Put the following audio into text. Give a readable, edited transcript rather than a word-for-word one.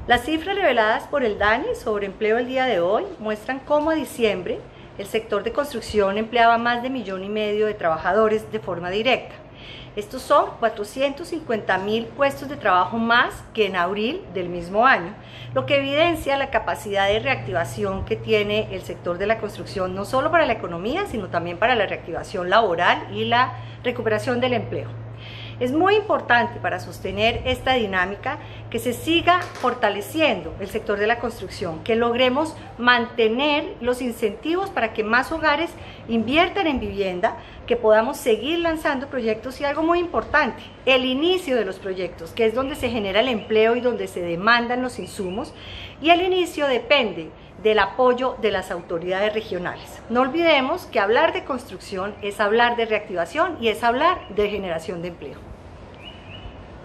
Las cifras reveladas por el DANE sobre empleo el día de hoy muestran cómo a diciembre el sector de construcción empleaba más de 1,5 millones de trabajadores de forma directa. Estos son 450.000 puestos de trabajo más que en abril del mismo año, lo que evidencia la capacidad de reactivación que tiene el sector de la construcción, no solo para la economía, sino también para la reactivación laboral y la recuperación del empleo. Es muy importante para sostener esta dinámica que se siga fortaleciendo el sector de la construcción, que logremos mantener los incentivos para que más hogares inviertan en vivienda, que podamos seguir lanzando proyectos y algo muy importante, el inicio de los proyectos, que es donde se genera el empleo y donde se demandan los insumos, y el inicio depende del apoyo de las autoridades regionales. No olvidemos que hablar de construcción es hablar de reactivación y es hablar de generación de empleo.